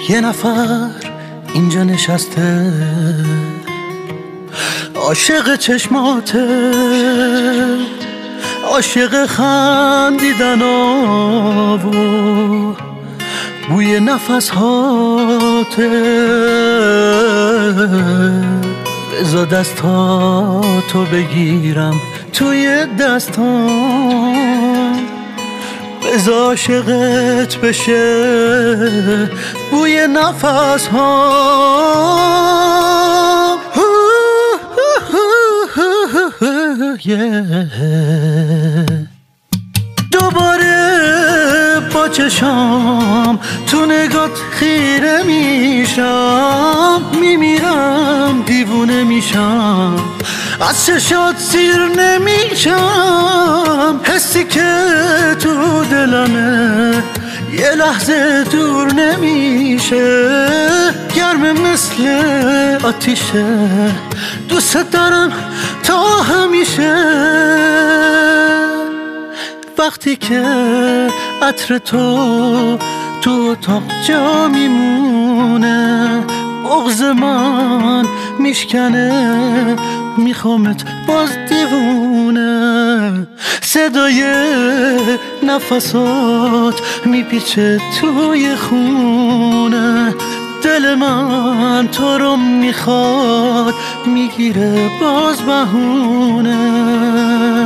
یه نفر اینجا نشسته عاشق چشماته، عاشق خندیدن و بوی نفس هاته. بذار دستاتو بگیرم توی دستام، بذار عاشقت بشه بوی نفس ها. دوباره با چشام تو نگات خیره میشم، میمیرم دیوونه میشم، از چشات سیر نمیشم. حسی که تو دلمه یه لحظه دور نمیشه، گرم مثل آتیشه، دوست دارم تا همیشه. وقتی که عطر تو اتاق جا میمونه، بغض من میشکنه، میخوامت باز دیوونه. صدای نفسات میپیچه توی خونه، دل من تو رو میخواد، میگیره باز بهونه.